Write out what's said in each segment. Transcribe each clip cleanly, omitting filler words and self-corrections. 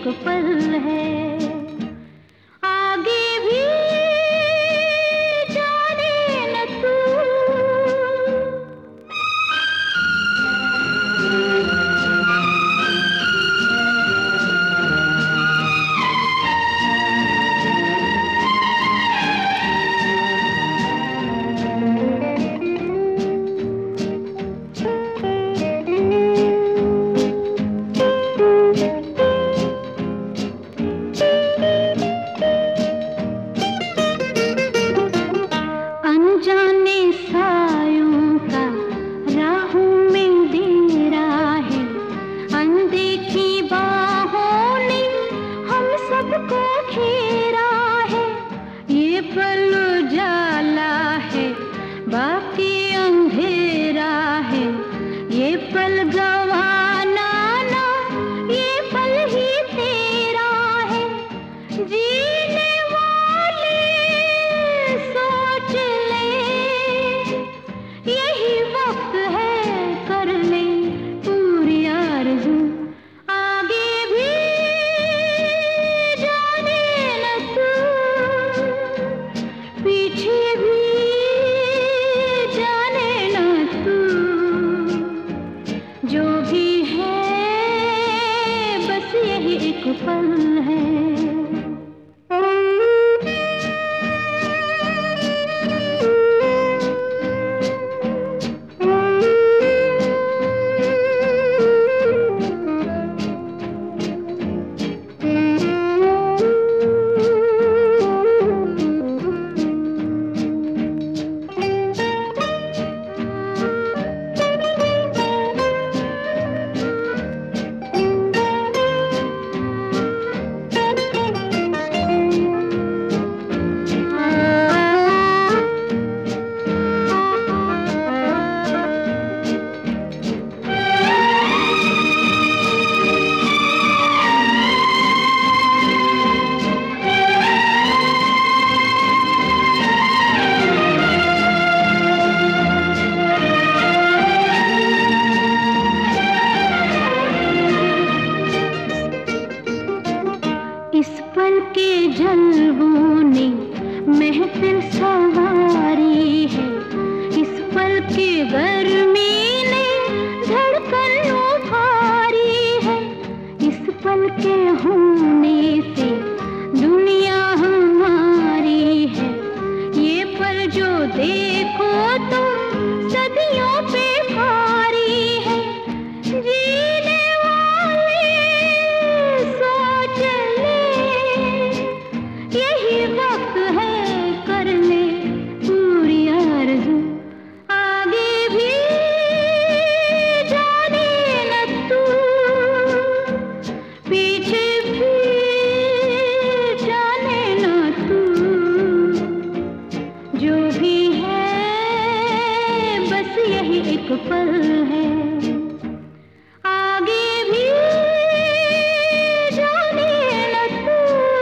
पल है, आगे भी जाने न तू। अनजाने सायों का राहों में डेरा है, अनदेखी बाहों ने हम सबको घेरा है। ये पल उजाला है, बाकी अंधेरा है, ये पल गवाना ना, ये पल ही तेरा है। जीने वाले सोच ले, यही वक्त है कर ले पूरी आरज़ू, आगे भी जाने न तू, पीछे भी जाने न तू। जो भी है बस यही एक पल है। इस पल के जलवों ने महफिल संवारी है, इस पल की गर्मी ने धड़कन उभारी है। इस पल के होने से दुनिया हमारी है, ये पल जो देखो तो सदियों पे भारी है। जीने वाले सोच यही वक्त है कर ले पूरी आरज़ू, आगे भी जाने न तू, पीछे भी जाने न तू। जो भी है बस यही एक पल है, आगे भी जाने न तू।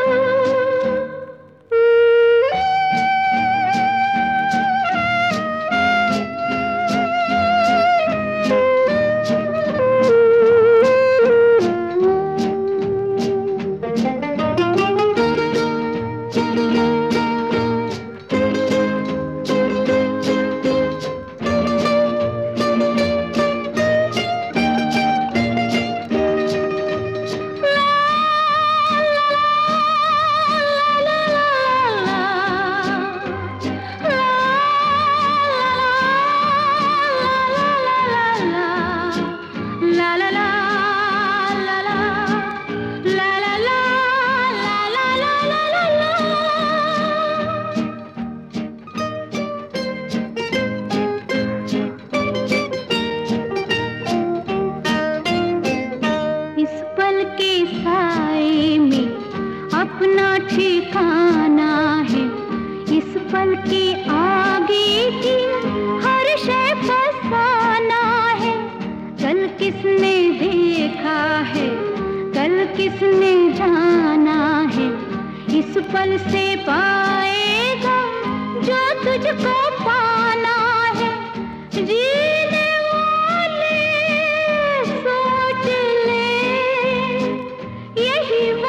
ठिकाना है, इस पल के आगे की हर शय फसाना है। कल किसने देखा है, कल किसने जाना है, इस पल से पाएगा जो तुझको पाना है। जीने वाले सोच ले, यही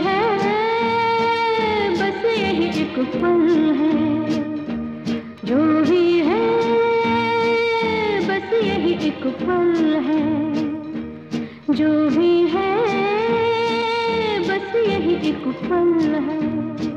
है बस यही एक पल है, जो भी है बस यही एक पल है, जो भी है बस यही एक पल है।